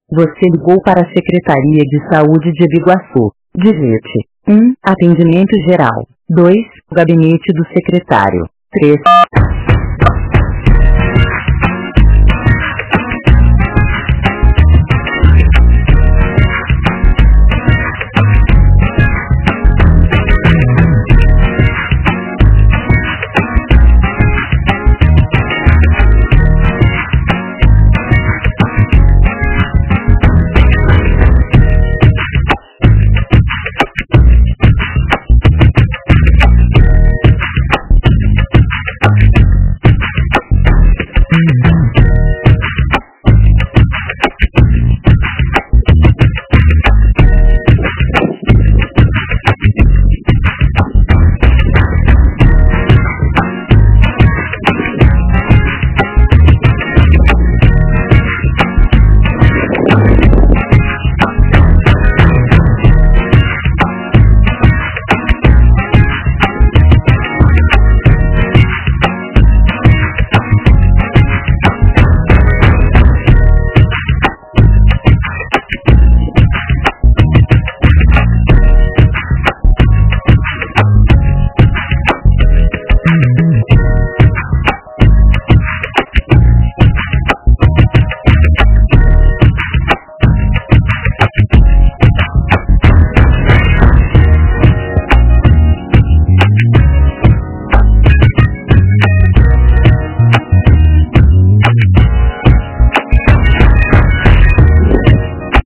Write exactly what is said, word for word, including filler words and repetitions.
Você ligou para a Secretaria de Saúde de Biguaçu. Digite um. Atendimento geral. dois. Gabinete do secretário. três.